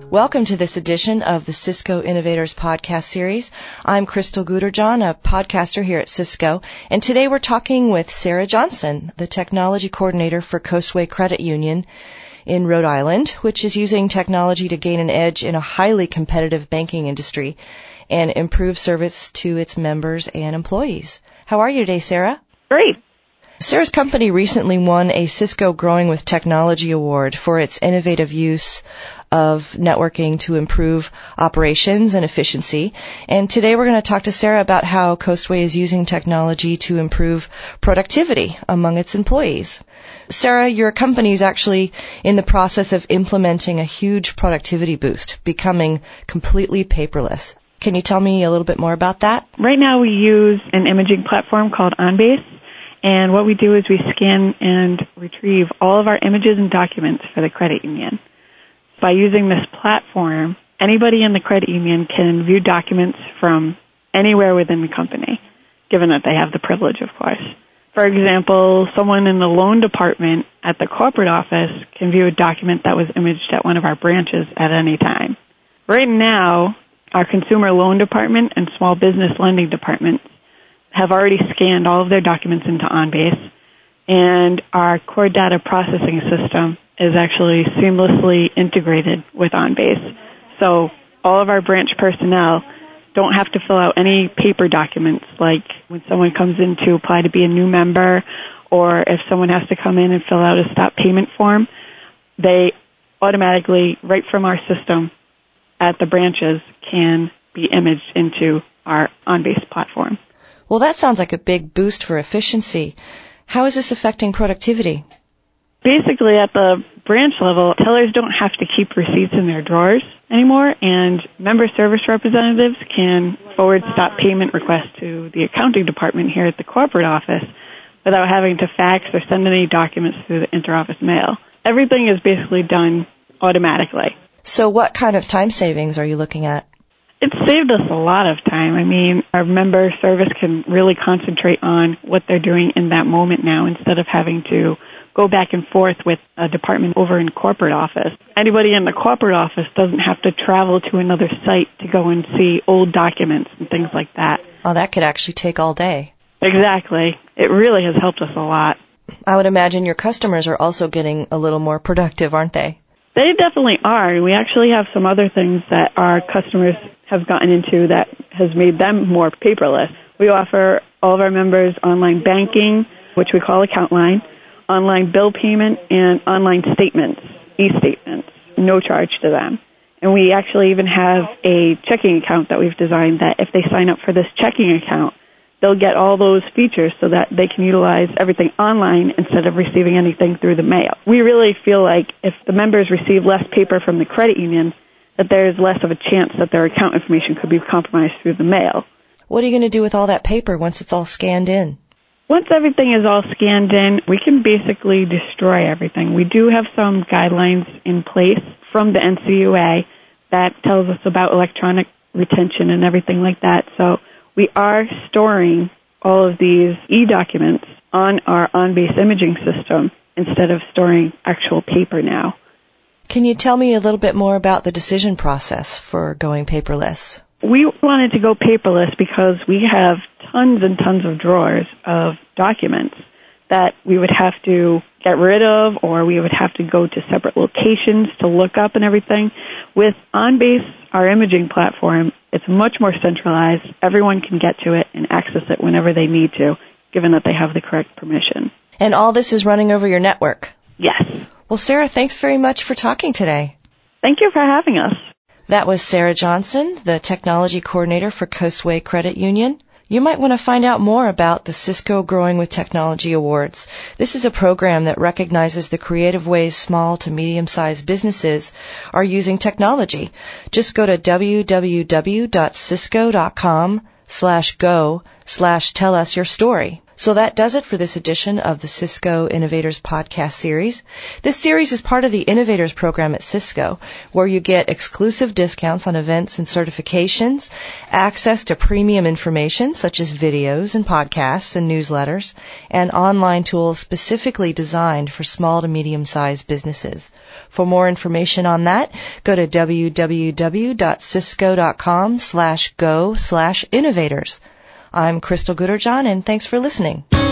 Welcome to this edition of the Cisco Innovators Podcast Series. I'm Crystal Guderjohn, a podcaster here at Cisco, and today we're talking with Sarah Johnson, the Technology Coordinator for Coastway Credit Union in Rhode Island, which is using technology to gain an edge in a highly competitive banking industry and improve service to its members and employees. How are you today, Sarah? Great. Sarah's company recently won a Cisco Growing with Technology Award for its innovative use of networking to improve operations and efficiency. And today we're going to talk to Sarah about how Coastway is using technology to improve productivity among its employees. Sarah, your company is actually in the process of implementing a huge productivity boost, becoming completely paperless. Can you tell me a little bit more about that? Right now we use an imaging platform called OnBase, and what we do is we scan and retrieve all of our images and documents for the credit union. By using this platform, anybody in the credit union can view documents from anywhere within the company, given that they have the privilege, of course. For example, someone in the loan department at the corporate office can view a document that was imaged at one of our branches at any time. Right now, our consumer loan department and small business lending departments have already scanned all of their documents into OnBase, and our core data processing system is actually seamlessly integrated with OnBase. So all of our branch personnel don't have to fill out any paper documents, like when someone comes in to apply to be a new member, or if someone has to come in and fill out a stop payment form. They automatically, right from our system at the branches, can be imaged into our OnBase platform. Well, that sounds like a big boost for efficiency. How is this affecting productivity? Basically, at the branch level, tellers don't have to keep receipts in their drawers anymore, and member service representatives can forward stop payment requests to the accounting department here at the corporate office without having to fax or send any documents through the interoffice mail. Everything is basically done automatically. So what kind of time savings are you looking at? It's saved us a lot of time. I mean, our member service can really concentrate on what they're doing in that moment now instead of having to go back and forth with a department over in corporate office. Anybody in the corporate office doesn't have to travel to another site to go and see old documents and things like that. Oh, that could actually take all day. Exactly. It really has helped us a lot. I would imagine your customers are also getting a little more productive, aren't they? They definitely are. We actually have some other things that our customers have gotten into that has made them more paperless. We offer all of our members online banking, which we call Account Line, online bill payment, and online statements, e-statements, no charge to them. And we actually even have a checking account that we've designed that if they sign up for this checking account, they'll get all those features so that they can utilize everything online instead of receiving anything through the mail. We really feel like if the members receive less paper from the credit union, that there's less of a chance that their account information could be compromised through the mail. What are you going to do with all that paper once it's all scanned in? Once everything is all scanned in, we can basically destroy everything. We do have some guidelines in place from the NCUA that tells us about electronic retention and everything like that. So we are storing all of these e-documents on our OnBase imaging system instead of storing actual paper now. Can you tell me a little bit more about the decision process for going paperless? We wanted to go paperless because we have tons and tons of drawers of documents that we would have to get rid of, or we would have to go to separate locations to look up and everything. With OnBase, our imaging platform, it's much more centralized. Everyone can get to it and access it whenever they need to, given that they have the correct permission. And all this is running over your network? Yes. Well, Sarah, thanks very much for talking today. Thank you for having us. That was Sarah Johnson, the Technology Coordinator for Coastway Credit Union. You might want to find out more about the Cisco Growing with Technology Awards. This is a program that recognizes the creative ways small to medium-sized businesses are using technology. Just go to www.cisco.com/go/tell-us-your-story. So that does it for this edition of the Cisco Innovators podcast series. This series is part of the Innovators program at Cisco, where you get exclusive discounts on events and certifications, access to premium information such as videos and podcasts and newsletters, and online tools specifically designed for small to medium-sized businesses. For more information on that, go to www.cisco.com/go/innovators. I'm Crystal Gooderjohn, and thanks for listening.